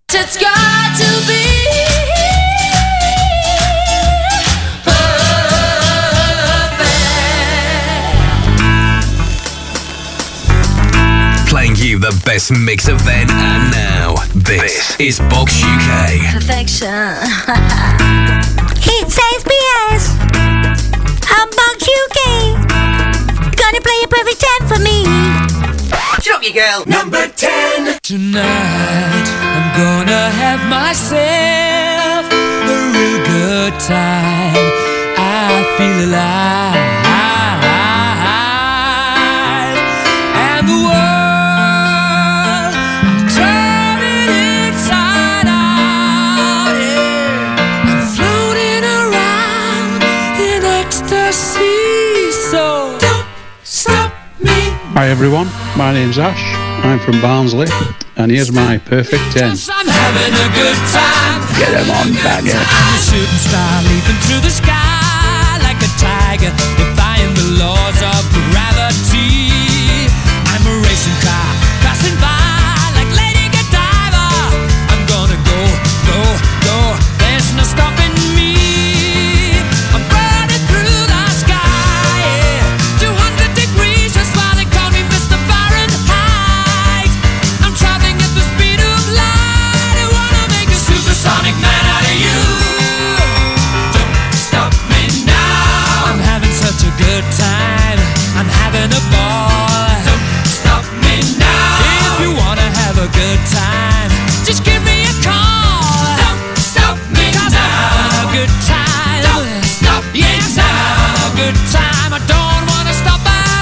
It's got to be perfect. Playing you the best mix of then and now. This is Box UK. Perfection. It's SBS. I'm Box UK. Gonna play a perfect 10 for me. Shut up, you girl. Number 10. Tonight I'm gonna have myself a real good time. I feel alive, and the world I'm turning inside out. Yeah. I'm floating around in ecstasy. So don't stop me. Hi everyone, my name's Ash. I'm from Barnsley, and here's my perfect 10. I'm having a good time. Get 'em on, bagger. I'm a shooting star leaping through the sky like a tiger, defying the laws of gravity. I'm a racing car passing by like Lady Godiva. I'm gonna go, go, go. There's no stopping me. I'm burning through the sky, yeah. 200 degrees, that's why they call me Mr. Fahrenheit. I'm traveling at the speed of light. I wanna make a supersonic man out of you. Don't stop me now. I'm having such a good time. I'm having a ball. Don't stop me now. If you wanna have a good time, just give me a call. Don't stop me now. I'm having a good time. Don't stop me now. I'm having a good time. I don't wanna stop at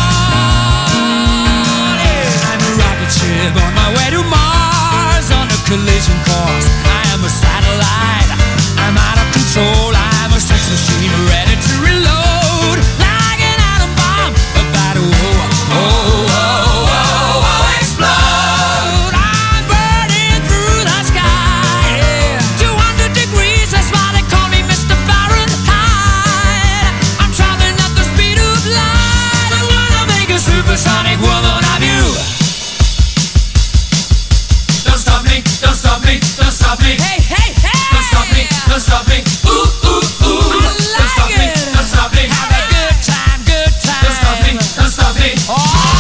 all. Yeah. I'm a rocket ship on my way to Mars on a collision course. I am a satellite. I'm out of control. I'm a sex machine ready to reload like an atom bomb about to explode. I'm burning through the sky, yeah. 200 degrees, that's why they call me Mr. Fahrenheit. I'm traveling at the speed of light. I wanna make a supersonic woman of you. Don't stop me, don't stop me, don't stop me. Hey, hey, hey! Don't stop me, don't stop me. Ooh, ooh, ooh. Don't stop me, don't stop me. Have a good time, good time. Don't stop me, don't stop me. Oh!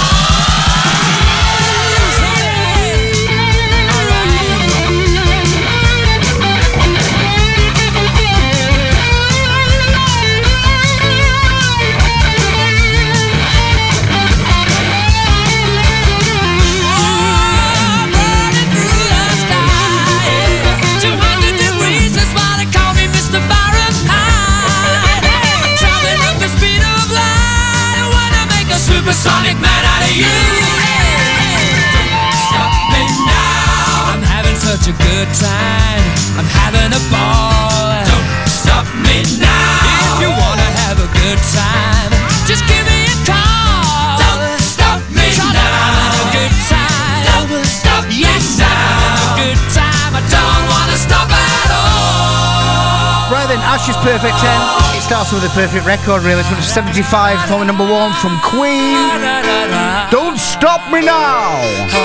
Burning through the sky, 200 degrees, that's why they call me Mr. Fahrenheit. Traveling at the speed of light, I wanna make a supersonic man out of you. Don't stop me now. I'm having such a good time. I'm having a ball. Don't stop me now. If you wanna have a good time, just give me a call. Don't stop me now. I'm having a good time. Don't stop me now. I'm having a good time. I don't wanna stop at all. Right then, Ash's perfect 10. It starts with a perfect record, really. It's from 75, former number 1 from Queen. Don't stop me now.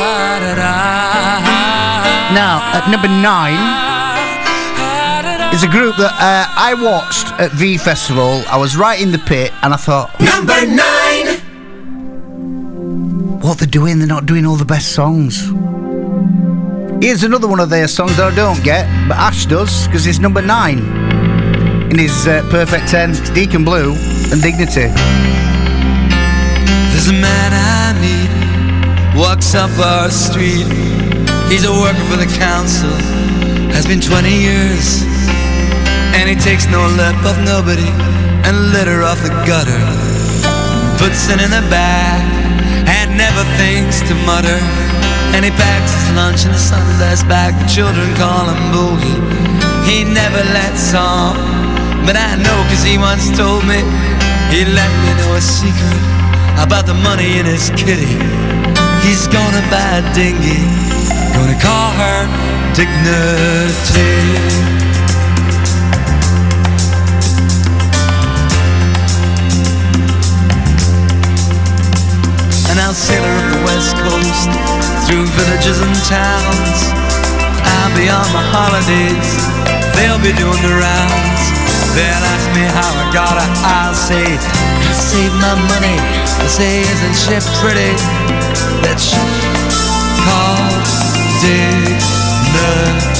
Now, at number 9 is a group that I watched at V Festival. I was right in the pit, and I thought, Number 9. what they're doing, they're not doing all the best songs. Here's another one of their songs that I don't get, but Ash does, because it's number 9 in his perfect 10. It's Deacon Blue and Dignity. There's a man I meet, walks up our street. He's a worker for the council, has been 20 years. And he takes no lip of nobody and litter off the gutter. Puts it in the bag and never thinks to mutter. And he packs his lunch in a Sunday's bag. The children call him Boogie. He never lets on, but I know 'cause he once told me. He let me know a secret about the money in his kitty. He's gonna buy a dinghy, gonna call her Dignity. I'll sail her up the west coast, through villages and towns. I'm be on my holidays. They'll be doing the rounds. They'll ask me how I got it. I'll say, I saved my money. I say, isn't she pretty? That ship called dignity.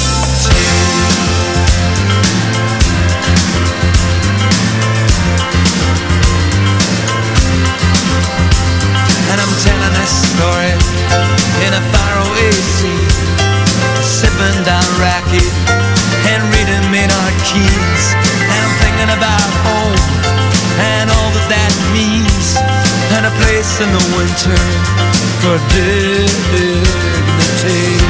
And I'm telling this story in a faraway sea, sipping down raki and reading Maynard Keynes. And I'm thinking about home and all that that means, and a place in the winter for dignity.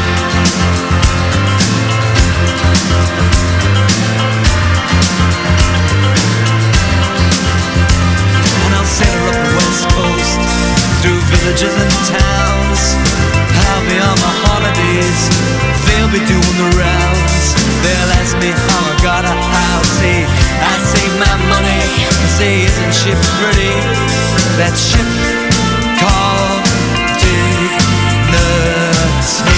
And I'll sail up the west coast through villages and towns. I'll be on my holidays. They'll be doing the rounds. They'll ask me how I got it. I'll say, I saved my money. I say, isn't she pretty? That ship called dignity.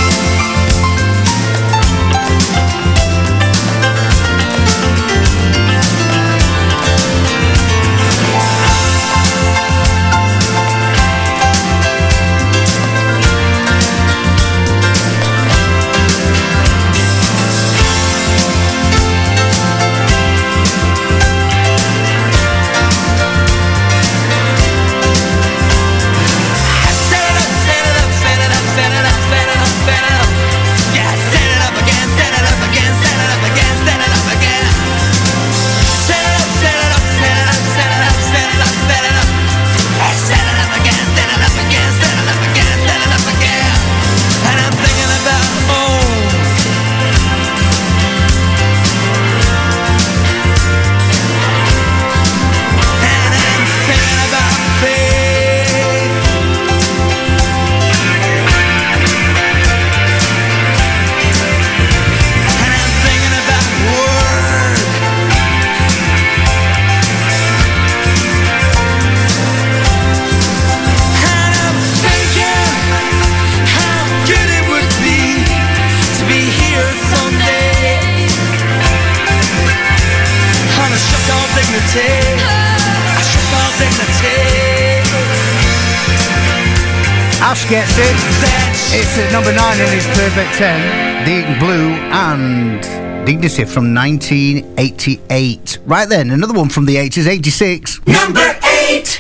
Ash gets it. It's at number 9 in his Perfect 10. Deacon Blue and Dignity from 1988. Right then, another one from the 80s, 86. Number 8.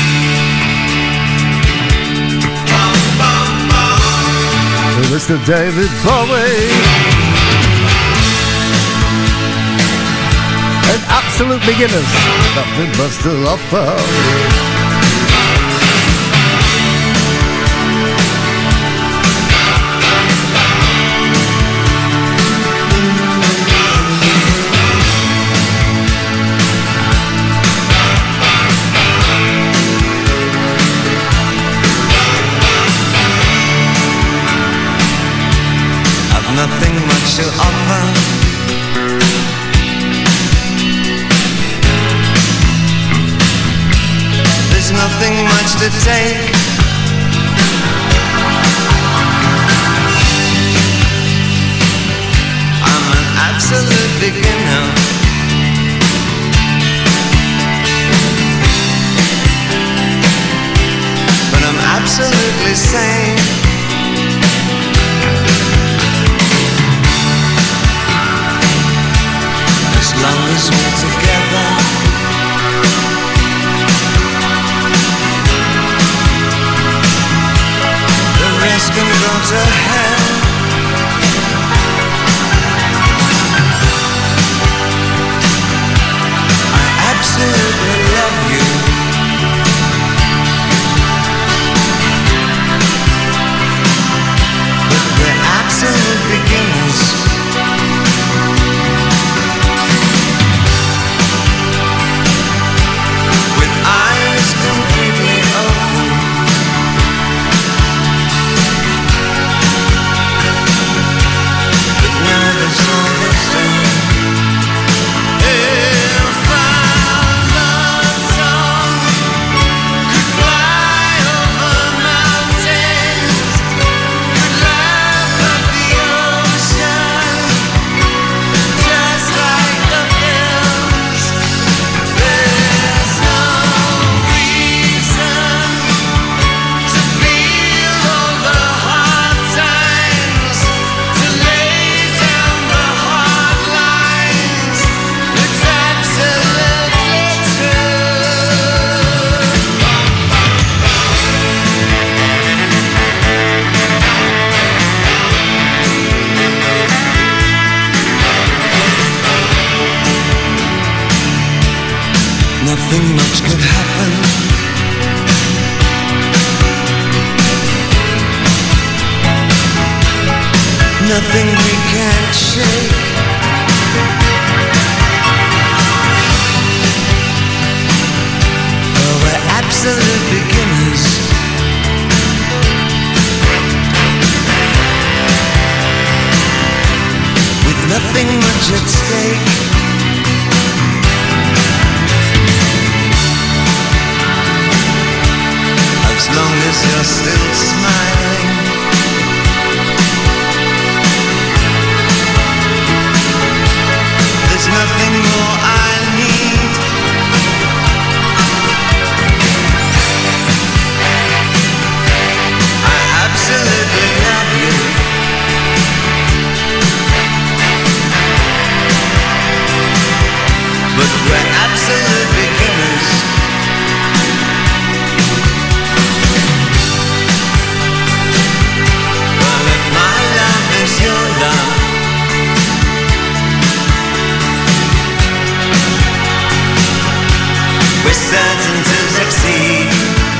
Mr. David Bowie. And Absolute Beginners. Nothing but still offer. Nothing much to offer. There's nothing much to take. I'm an absolute beginner. But I'm absolutely sane. As long as we're together, the rest can go to hell. I absolutely love you. But we're absolute beginners. Completely open. nothing much could happen. Nothing we can't shake. Well, we're absolute beginners. With nothing much at stake. As long as you're still smiling. There's nothing more I need. I absolutely love you. But we're absolute beginners. Well, if my love is your love, we're certain to succeed.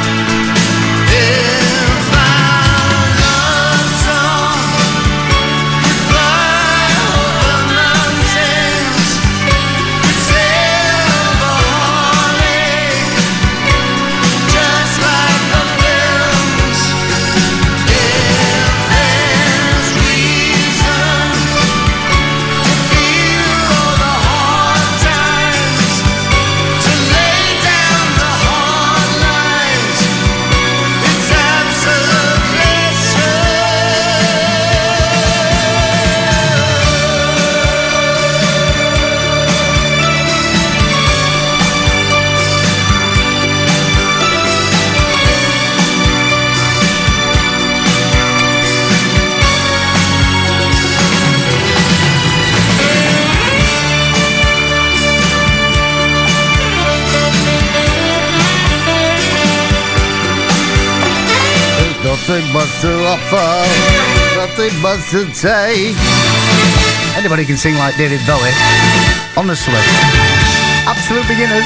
If our love song could fly over mountains, could sail over heartache, just like the films. If there's reason to feel all the hard times, to lay down the hard lines, it's absolutely true. Nothing but to offer, nothing but to take. Anybody can sing like David Bowie. Honestly. Absolute beginners.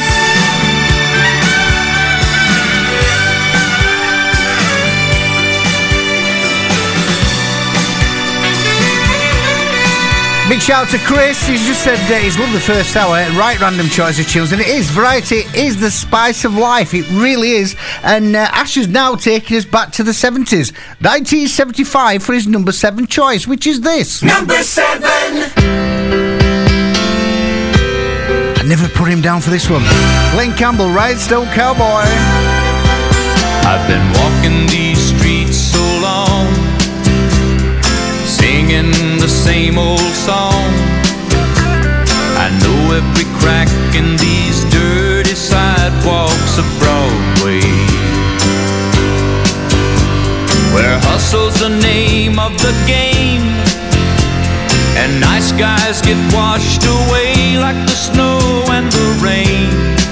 Big shout out to Chris. He's just said he's loved the first hour. Right random choice of tunes. And it is. Variety is the spice of life. It really is. And Ash is now taking us back to the 70s. 1975 for his number 7 choice, which is this. Number 7. I never put him down for this one. Glenn Campbell, Rhinestone Cowboy. I've been walking these streets so long, singing the same old song. I know every crack in these dirty sidewalks of Broadway, where hustle's the name of the game, and nice guys get washed away like the snow and the rain.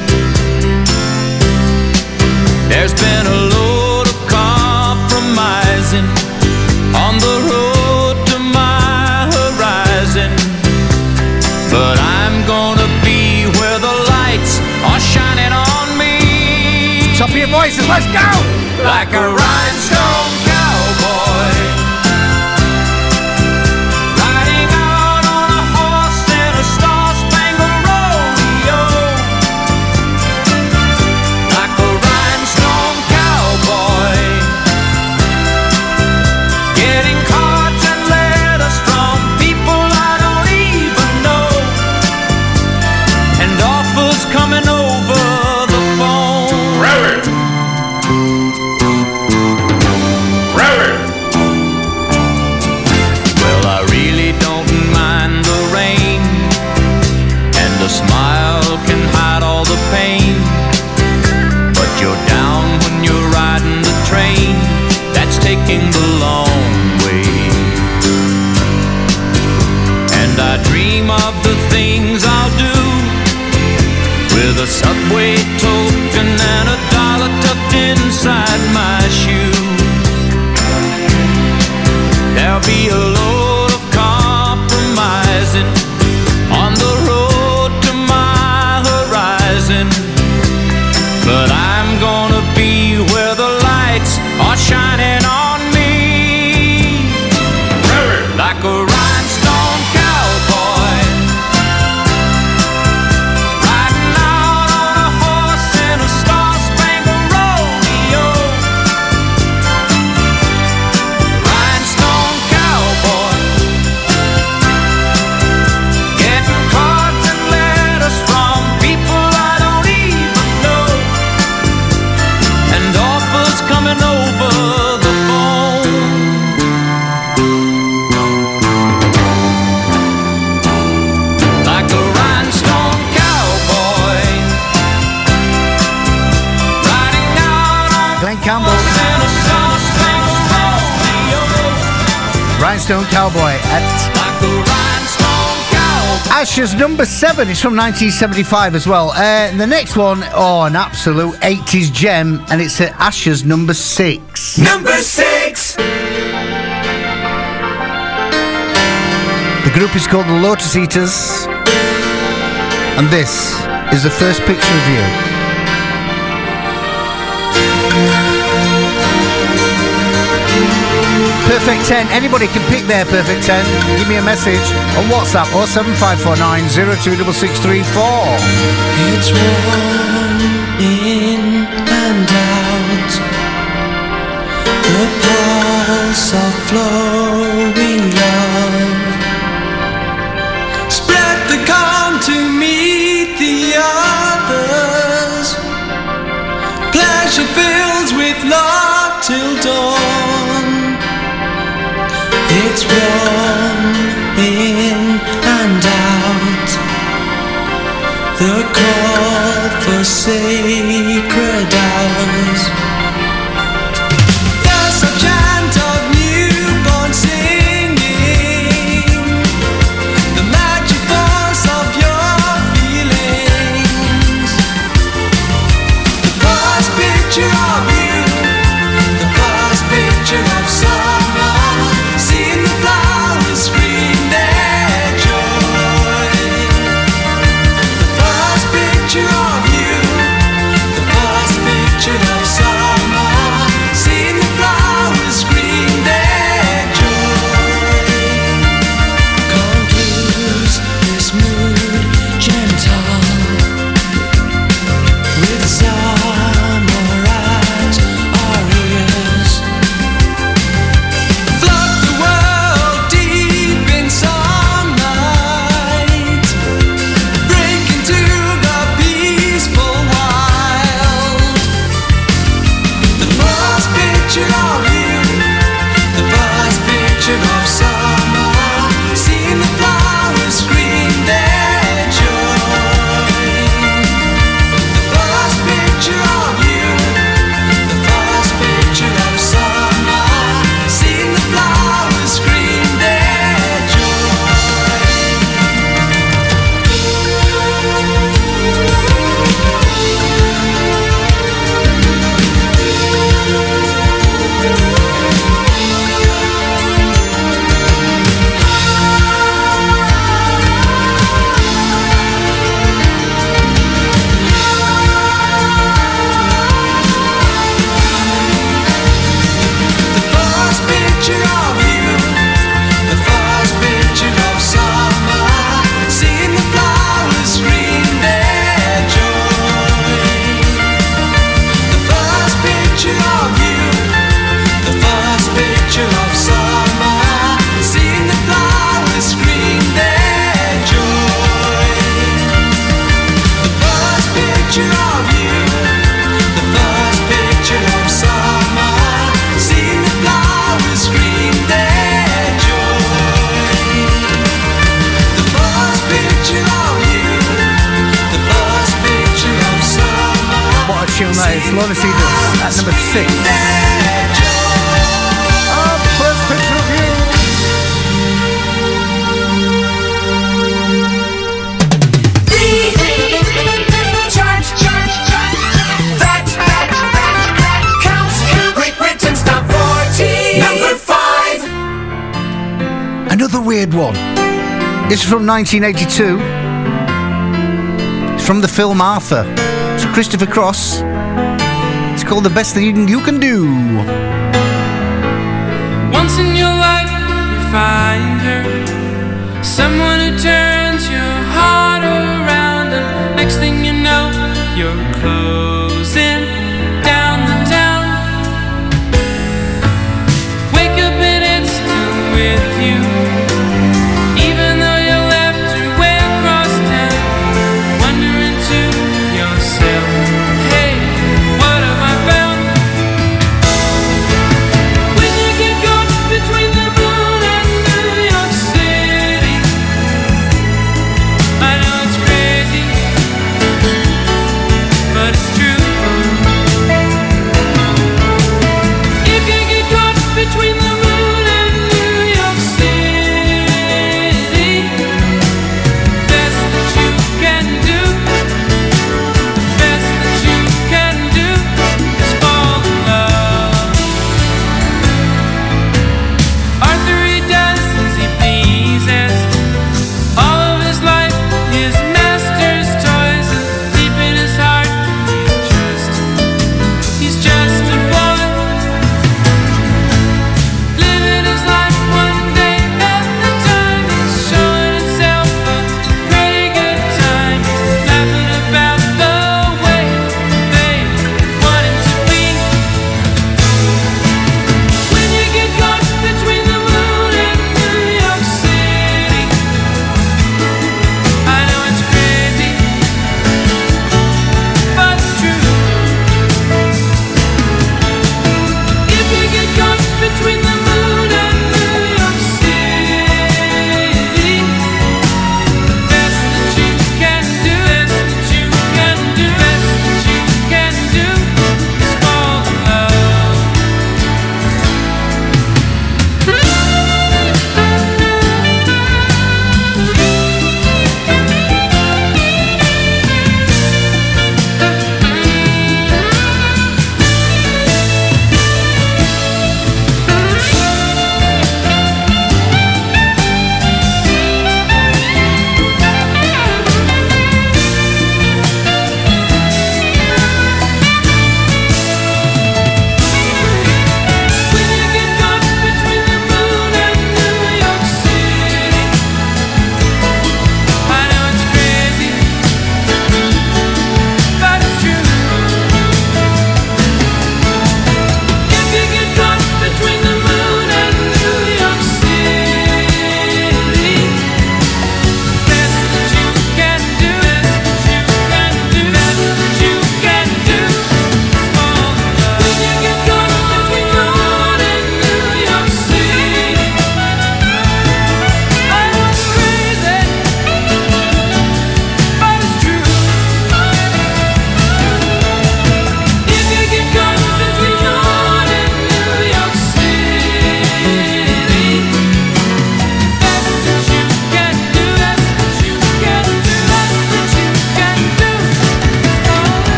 There's been a load of compromising on the road to my horizon, but I'm gonna be where the lights are shining on me. Top of your voices, let's go! Like a rhinestone cowboy, riding out on a horse in a star-spangled rodeo. Like a rhinestone cowboy, getting cards and letters from people I don't even know, and offers coming over the phone. Robert. Well, I really don't mind the rain, and a smile can hide all the pain, but you're down when you're riding the train that's taking the long way. And I dream of the things I'll do with a Subway token and a dollar tucked inside my shoe. There'll be a load of compromising on the road to my horizon, Rhinestone Cowboy at Like the rhinestone cowboy. Asher's number 7 is from 1975 as well. The next one, an absolute 80s gem, and it's at Asher's number 6. Number 6. The group is called the Lotus Eaters, and this is the first picture of you. Perfect 10. Anybody can pick their perfect 10. Give me a message on WhatsApp 07549 026634. It's warm in and out, the pulse of flowing love. Spread the calm to meet the others. Pleasure fills with love till dawn. It's warm in and out, the call for sacred hours. There's a chant of newborn singing, the magic force of your feelings. The first picture of you, the first picture of summer, seeing the flowers scream their joy. The first picture of you, the first picture of summer, seeing the flowers scream their joy. Can't lose this mood gentle, with summer at our ears. Flood the world deep in sunlight, break into the peaceful wild. The first picture of you, the first picture of summer, seeing the flowers scream their joy. The first picture of you, the first picture of summer, seeing the flowers scream their joy. The first picture of you, the first picture of summer, seeing the flowers scream their joy. The first picture of you, the first picture of summer, seeing the flowers scream their joy. The first picture of you, the first picture of summer, seeing the flowers scream their joy. The first picture of you, the first picture of summer. What a tune that is. Lotus Eaters at number 6. First picture of you. That counts. Great Britain's top 40. Number 5. Another weird one. This is from 1982. It's from the film Arthur. It's Christopher Cross. It's called The Best Thing You Can Do. Once in your life you find her, someone who turns your heart around, and next thing you know you're closing down the town. Wake up and it's still with you, even though you left her way across town. Wondering to yourself, hey, what have I found? When you get caught between the moon and New York City,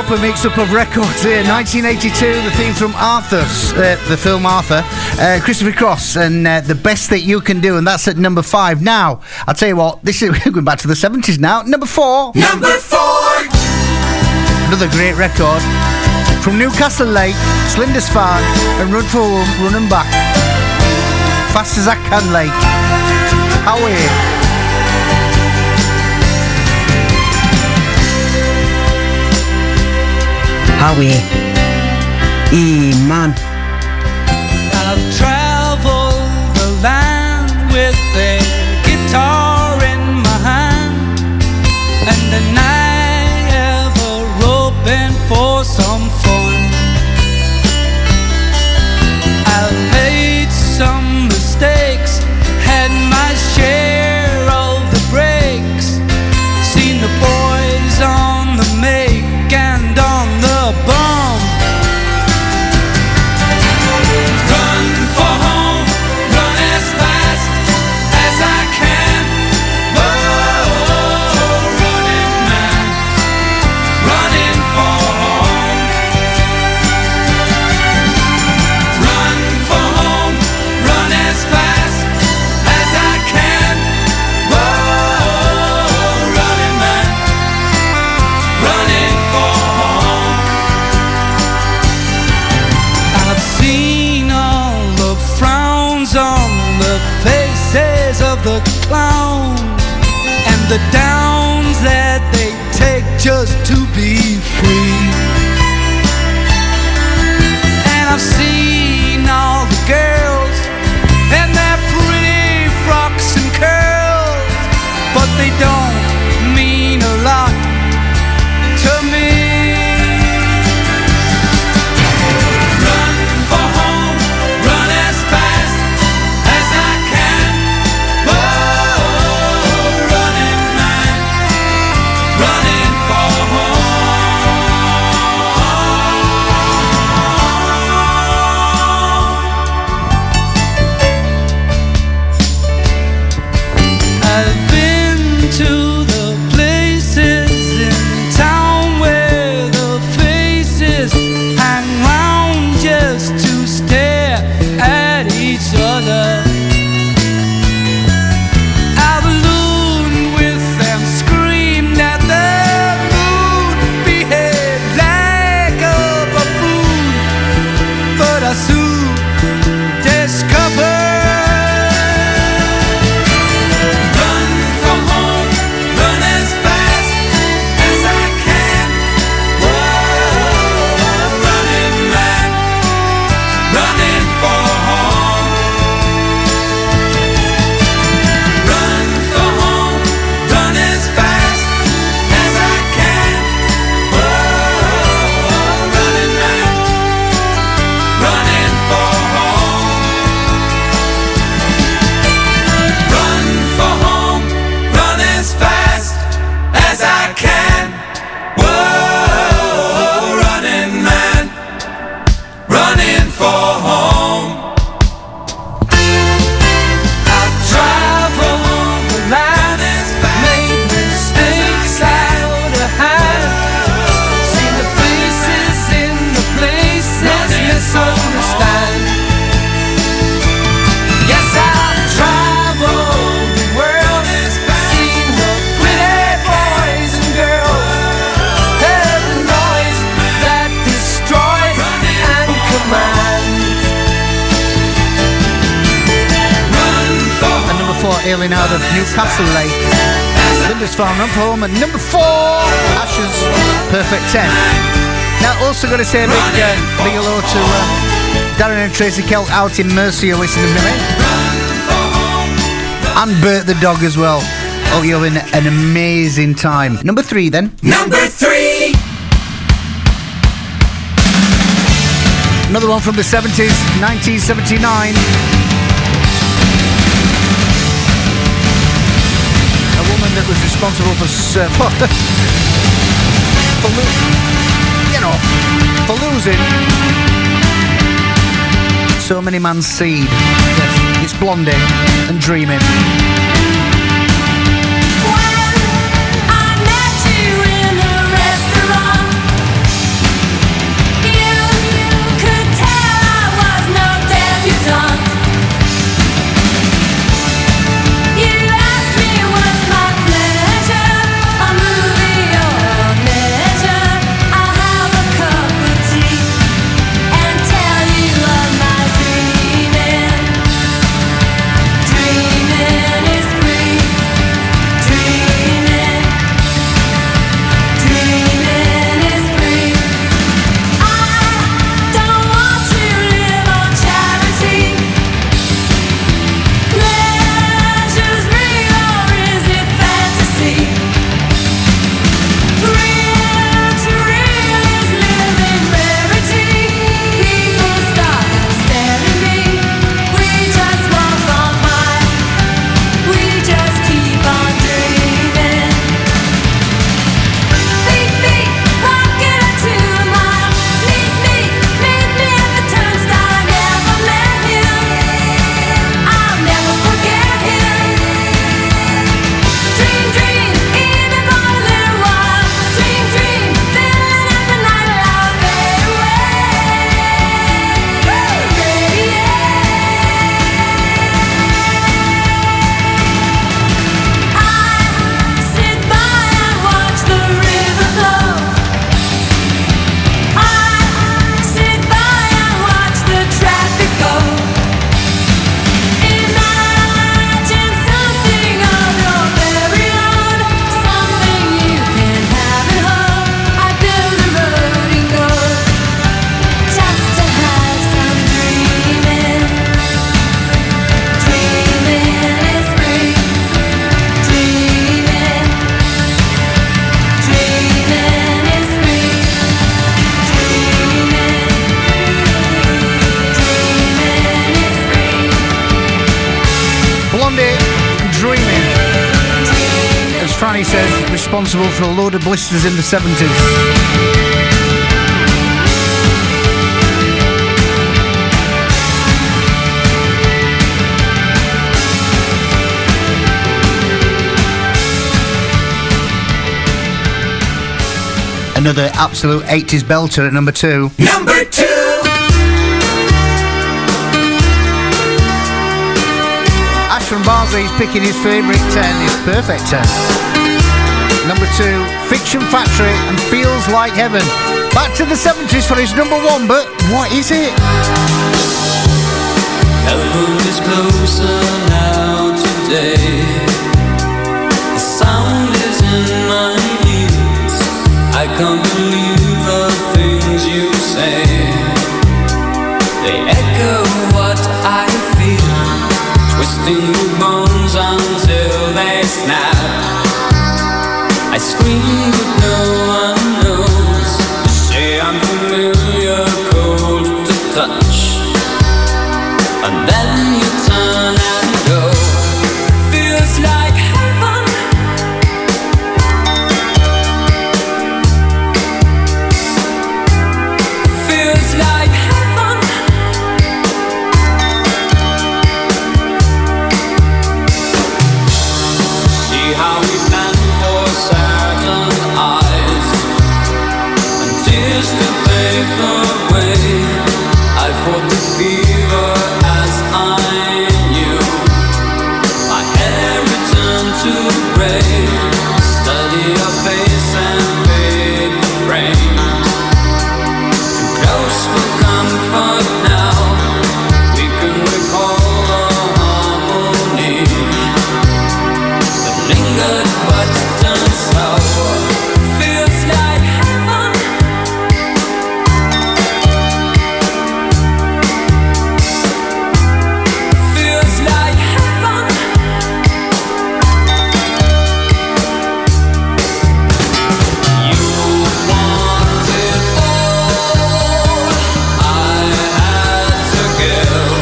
proper mix-up of records here. 1982, the theme from Arthur's, the film Arthur, Christopher Cross, and The Best That You Can Do, and that's at number 5. Now, I'll tell you what, this is we're going back to the 70s now. Number 4. Number 4. Another great record from Newcastle Lake, Lindisfarne, and Run for Home, Run and Back. Fast as I can, Lake. Away. Howie. Man. I've traveled the land with a guitar in my hand and a night ever hoping for some fun. I've made some mistakes, had my share of the breaks, seen the boys on the make and on the bum. Run for home, run as fast as I can. Whoa, running man, running for home. Run for home, run as fast as I can. Whoa, running man, running for home. I've seen all the frowns on the faces of the clowns and the downs that they take just to be free. And I've seen all the girls and their pretty frocks and curls, but they don't mean a lot to me. Run for home, run as fast as I can. Whoa, running man, running for home. I've been to the places in town where the faces hang round just to stare at each other. I've ballooned with them, screamed at the moon, behaved like a buffoon, but I soon discovered. Run for home, run as fast as I can. Whoa, running man, running for home. Run for home, run as fast as I can. Whoa, running man, running for home. Run for home, run as fast as I can. Whoa, running man, running for home. I've traveled the land, made mistakes out of hand, seen the faces in the places misunderstand. Yes, I've traveled the world, seen the pretty boys and girls, heard the noise that destroys and commands. Run for And number 4, hailing out of Newcastle Lake, Lindisfarne, Run for Home, and number 4, Ashes, Perfect 10. Now, also got to say a big hello to Darren and Tracy Kelt out in Mercia listening to me, and Bert the dog as well. Oh, you're having an amazing time. Number 3 then. Number 3. Another one from the 70s, 1979. A woman that was responsible for for losing so many man's seed. Yes, it's Blondie and Dreaming. I met you in a restaurant. Blondie, Dreaming. As Franny says, responsible for a load of blisters in the 70s. Another absolute 80s belter at number 2. Number 2. Ash from Barnsley is picking his favourite 10, his perfect 10. Number 2, Fiction Factory and Feels Like Heaven. Back to the 70s for his number 1, but what is it? Heaven is closer now today. The sound is in my ears. I can't believe the things you say. They echo what I feel, twisting the bones until they snap. I scream but no one knows. You say I'm familiar, cold to touch, and then you turn and go. Feels like heaven. Feels like heaven. See how we plan for certain eyes, and tears to pave the way. I fought the fever as I knew. My hair returned to gray. Study your face and fade the frame. Too close for comfort now. We can recall the harmony that lingered but turned sour. Feels like heaven. Feels like heaven. You want it all. I had to give.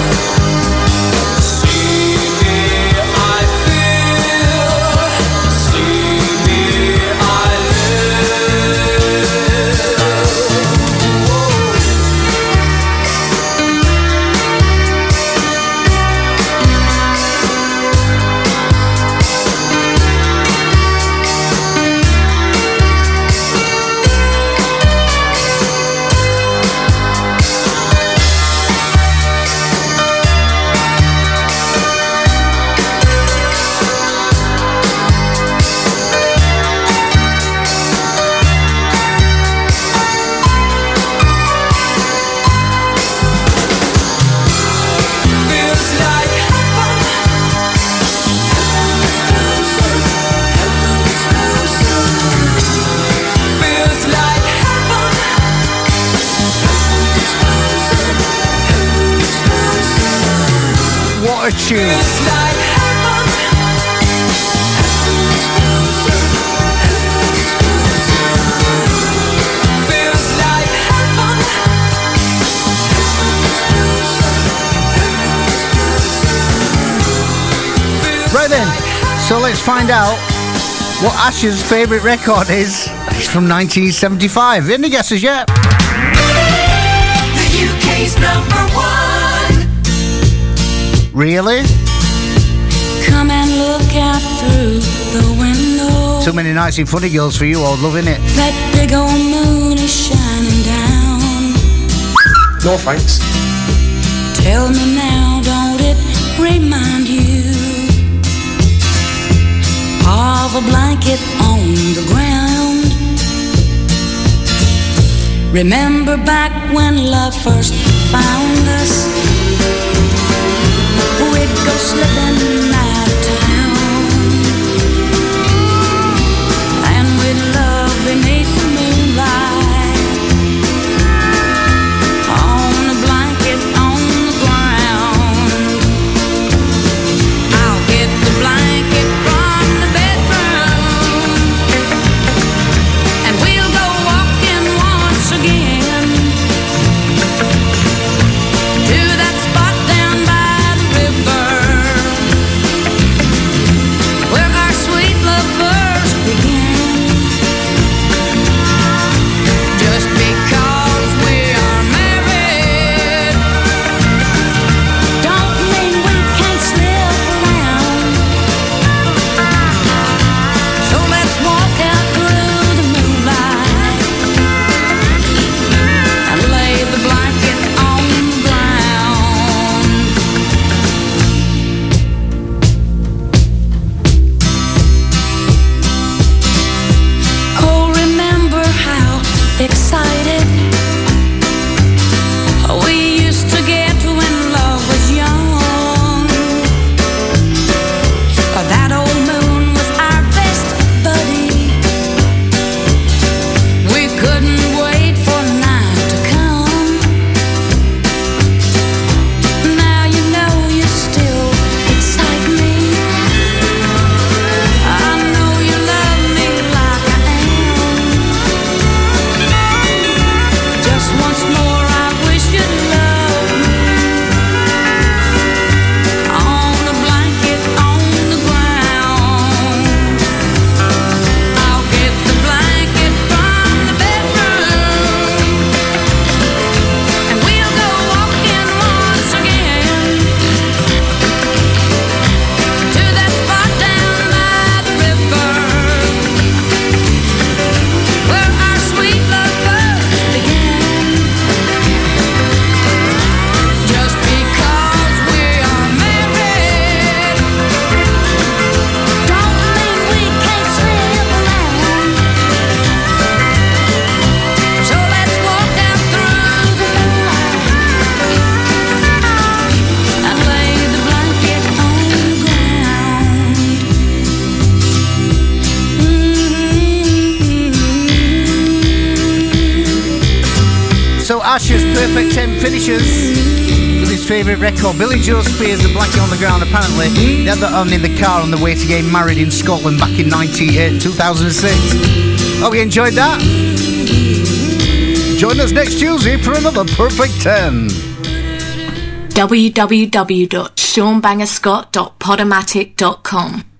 See me, I feel. See me, I live. Feels like heaven. Feels like heaven. What a tune. Feels like heaven. Feels like heaven. Right then, so let's find out what Ash's favourite record is. It's from 1975. Any guesses yet? The UK's number 1. Really? Come and look out through the window. Too many nights in Funny Girls for you, old love, innit? That big old moon is shining down. No thanks. Tell me now, don't it remind you of a blanket on the ground? Remember back when love first found us? We'd go slipping out of town, and we'd love beneath the moonlight, on a blanket on the ground. I'll get the blanket from the bedroom, and we'll go walking once again to that spot down by the river. So Asher's Perfect 10 finishes with his favourite record, Billy Joe Spears and Blackie on the Ground. Apparently they had that on in the car on the way to getting married in Scotland back in 2006. Hope you enjoyed that. Join us next Tuesday for another Perfect 10. www.seanbangerscott.podomatic.com